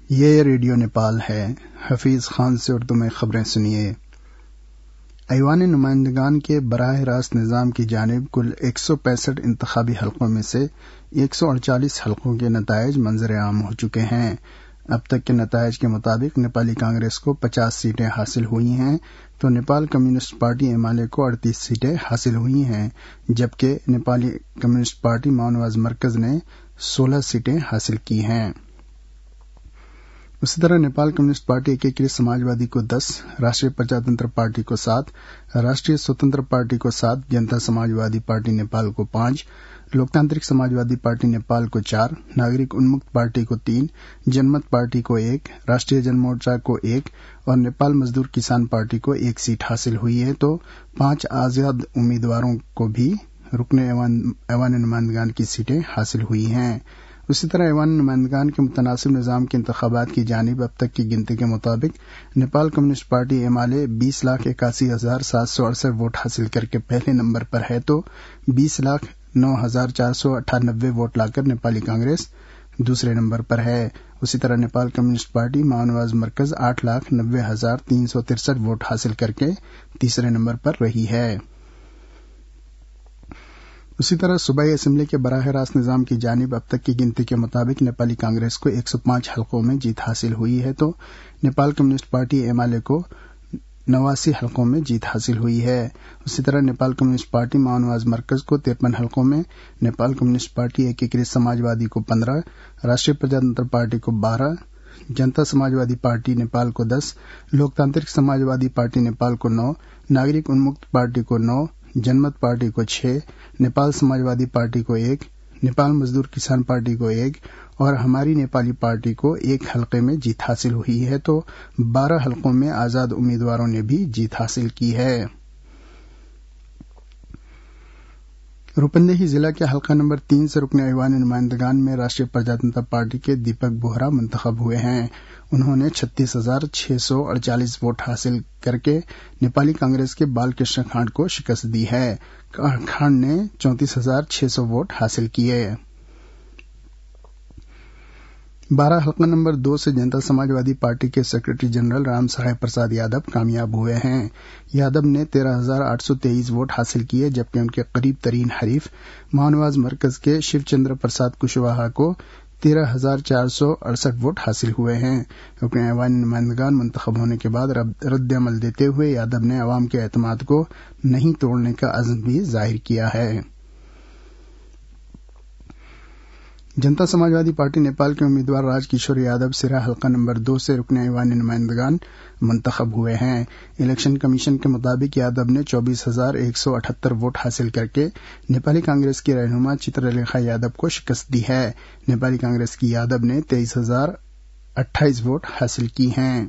یہ ریڈیو نیپال ہے۔ حفیظ خان سے اردو میں خبریں سنیے۔ ایوان نمائندگان کے براہ راست نظام کی جانب کل 165 انتخابی حلقوں میں سے 148 حلقوں کے نتائج منظر عام ہو چکے ہیں۔ اب تک کے نتائج کے مطابق نیپالی کانگریس کو 50 سیٹیں حاصل ہوئی ہیں تو Nepal communist party M L A کو 38 سیٹیں حاصل ہوئی ہیں، جبکہ نیپالی کمیونسٹ پارٹی ماونواز مرکز نے 16 سیٹیں حاصل کی ہیں۔ اسی طرح نیپال کمیونسٹ پارٹی ایکیکرت سماجوادی کو 10، راشٹریہ پرجاتنتر پارٹی کو 7، راشٹریہ سوتنتر پارٹی کو 7، جنتا سماجوادی پارٹی نیپال کو 5، لوکتانترک سماجوادی پارٹی نیپال کو 4، ناگرک انمکت پارٹی کو 3، جنمت پارٹی کو 1، راشٹریہ جن مورچہ کو 1 اور نیپال مزدور کسان پارٹی کو 1 سیٹ حاصل ہوئی ہے تو 5 آزاد امیدواروں کو بھی رکن ایوان نمائندگان کی سیٹیں حاصل ہوئی ہیں۔ اسی طرح ایوان نمائندگان کے متناسب نظام کے انتخابات کی جانب اب تک کی گنتی کے مطابق Nepal communist party M L A 20,81,768 vote حاصل کر کے پہلے نمبر پر ہے تو 20,09,498 ووٹ لا کر نیپالی کانگریس دوسرے نمبر پر ہے۔ اسی طرح نیپال کمیونسٹ پارٹی ماونواز مرکز 8,90,363 ووٹ حاصل کر کے تیسرے نمبر پر رہی ہے۔ اسی طرح صوبائی اسمبلی کے براہ راست نظام کی جانب اب تک کی گنتی کے مطابق نیپالی کانگریس کو 105 حلقوں میں جیت حاصل ہوئی ہے تو Nepal communist party M L A کو 89 حلقوں میں جیت حاصل ہوئی ہے۔ اسی طرح نیپال کمیونسٹ پارٹی ماونواز مرکز کو 53 حلقوں میں، نیپال کمیونسٹ پارٹی ایکیکرت سماجوادی کو 15، راشٹریہ پرجاتنتر پارٹی کو 12، جنتا سماجوادی پارٹی نیپال کو 10، لوکتانترک سماجوادی پارٹی نیپال کو 9، ناگرک انمکت پارٹی کو 9، جنمت پارٹی کو 6، نیپال سماجوادی پارٹی کو 1، نیپال مزدور کسان پارٹی کو 1 اور ہماری نیپالی پارٹی کو 1 حلقے میں جیت حاصل ہوئی ہے تو 12 حلقوں میں آزاد امیدواروں نے بھی جیت حاصل کی ہے۔ روپندہی ضلع کے حلقہ نمبر 3 سے رکن ایوان نمائندگان میں راشٹریہ پرجاتنتر پارٹی کے دیپک بوہرا منتخب ہوئے ہیں۔ انہوں نے 36,648 ووٹ حاصل کر کے نیپالی کانگریس کے بال کرشن کھانڈ کو شکست دی ہے۔ کھانڈ نے 34,600 ووٹ حاصل کیے۔ 12 حلقہ نمبر 2 سے جنتا سماجوادی پارٹی کے سیکرٹری جنرل رام سہائے پرساد یادو کامیاب ہوئے ہیں۔ یادو نے 13,823 ووٹ حاصل کیے، جبکہ ان کے قریب ترین حریف ماونواز مرکز کے شیو چندر پرساد کشواہا کو 13,468 ووٹ حاصل ہوئے ہیں۔ رکن ایوان نمائندگان منتخب ہونے کے بعد رد عمل دیتے ہوئے یادو نے عوام کے اعتماد کو نہیں توڑنے کا عزم بھی ظاہر کیا ہے۔ جنتا سماجوادی پارٹی نیپال کے امیدوار راج کشور یادو سرا حلقہ نمبر 2 سے رکن ایوان نمائندگان منتخب ہوئے ہیں۔ الیکشن کمیشن کے مطابق یادو نے 24,178 ووٹ حاصل کر کے نیپالی کانگریس کی رہنما چترلیکھا یادو کو شکست دی ہے۔ نیپالی کانگریس کی یادو نے 23,028 ووٹ حاصل کی ہیں۔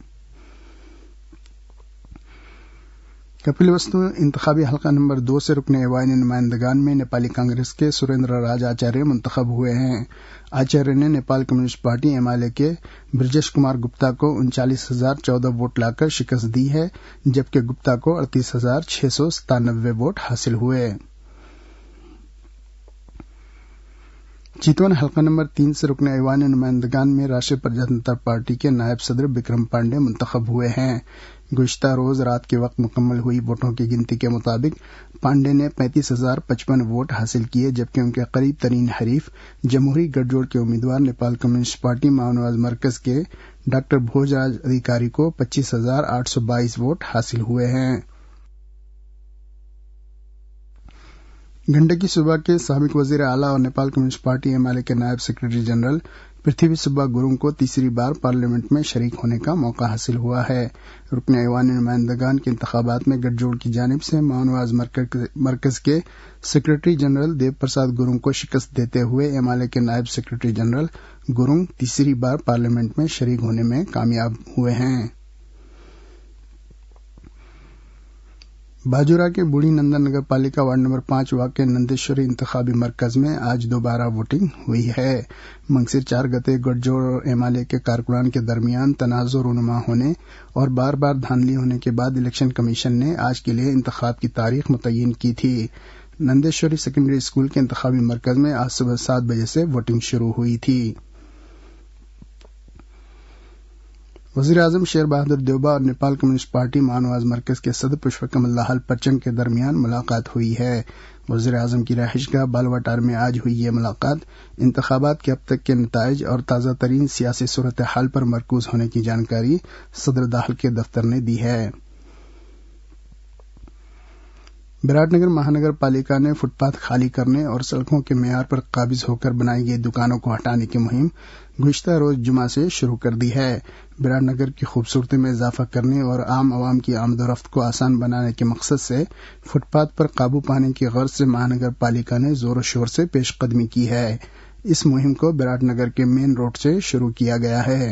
کپل وستو انتخابی حلقہ نمبر 2 سے رکن ایوان نمائندگان میں نیپالی کانگریس کے سریندر راج آچاریہ منتخب ہوئے ہیں۔ آچاریہ نے Nepal communist party M L A کے برجیش کمار گپتا کو 39,014 ووٹ لا کر شکست دی ہے، جبکہ گپتا کو 38,697 ووٹ حاصل ہوئے۔ چیتون حلقہ نمبر 3 سے رکن ایوان نمائندگان میں راشٹریہ پرجاتنتر پارٹی کے نائب صدر بکرم پانڈے منتخب ہوئے ہیں۔ گزشتہ روز رات کے وقت مکمل ہوئی ووٹوں کی گنتی کے مطابق پانڈے نے 35,055 ووٹ حاصل کیے، جبکہ ان کے قریب ترین حریف جمہوری گٹھ جوڑ کے امیدوار نیپال کمیونسٹ پارٹی ماونواز مرکز کے ڈاکٹر بھوج راج ادھیکاری کو 25,822 ووٹ حاصل ہوئے ہیں۔ گنڈکی صوبہ کے سابق وزیر اعلیٰ اور Nepal communist party M L A کے نائب سیکرٹری جنرل پرتھوی سبا گورنگ کو تیسری بار پارلیمنٹ میں شریک ہونے کا موقع حاصل ہوا ہے۔ رکن ایوان نمائندگان کے انتخابات میں گٹھ جوڑ کی جانب سے ماونواز مرکز کے سیکرٹری جنرل دیو پرساد گورنگ کو شکست دیتے ہوئے ایم ایل اے کے نائب سیکرٹری جنرل گورنگ تیسری بار پارلیمنٹ میں شریک ہونے میں کامیاب ہوئے ہیں۔ باجورا کے بوڑھی نندن نگر پالیکا وارڈ نمبر 5 واقع نندیشوری انتخابی مرکز میں آج دوبارہ ووٹنگ ہوئی ہے۔ منگسر 4 گتے گٹھ جوڑ اور ایم ایل اے کے کارکنان کے درمیان تنازع رونما ہونے اور بار بار دھاندلی ہونے کے بعد الیکشن کمیشن نے آج کے لیے انتخاب کی تاریخ متعین کی تھی۔ نندیشوری سیکنڈری اسکول کے انتخابی مرکز میں آج صبح 7 بجے سے ووٹنگ شروع ہوئی تھی۔ وزیر اعظم شیر بہادر دیوبا اور نیپال کمیونسٹ پارٹی مانواز مرکز کے صدر پشپ کمل دہل پچنگ کے درمیان ملاقات ہوئی ہے۔ وزیر اعظم کی رہائش گاہ بالواٹار میں آج ہوئی یہ ملاقات انتخابات کے اب تک کے نتائج اور تازہ ترین سیاسی صورتحال پر مرکوز ہونے کی جانکاری صدر دہل کے دفتر نے دی ہے۔ برات نگر مہانگر پالیکا نے فٹ پاتھ خالی کرنے اور سڑکوں کے معیار پر قابض ہو کر بنائی گئی دکانوں کو ہٹانے کی مہم گزشتہ روز جمعہ سے شروع کر دی ہے۔ برات نگر کی خوبصورتی میں اضافہ کرنے اور عام عوام کی آمد و رفت کو آسان بنانے کے مقصد سے فٹ پاتھ پر قابو پانے کی غرض سے مہانگر پالیکا نے زور و شور سے پیش قدمی کی ہے۔ اس مہم کو برات نگر کے مین روڈ سے شروع کیا گیا ہے۔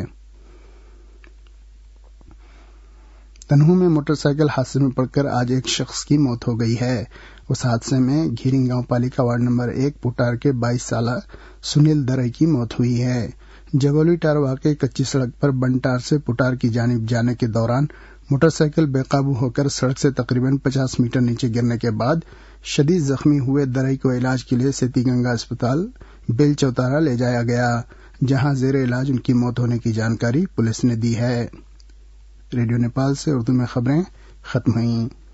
تنہو میں موٹر سائیکل حادثے میں پڑ کر آج ایک شخص کی موت ہو گئی ہے۔ اس حادثے میں گھیرنگ گاؤں پالیکا وارڈ نمبر 1 پوٹار کے 22 سالہ سنیل درے کی موت ہوئی ہے۔ جگولی ٹار واقع کچی سڑک پر بنٹار سے پوٹار کی جانب جانے کے دوران موٹر سائیکل بے قابو ہو کر سڑک سے تقریباً 50 میٹر نیچے گرنے کے بعد شدید زخمی ہوئے درے کو علاج کے لیے سیتی گنگا اسپتال بیل چوتارا لے جایا گیا، جہاں زیر علاج ان کی موت ہونے کی جانکاری پولیس نے دی ہے۔ ریڈیو نیپال سے اردو میں خبریں ختم ہوئیں۔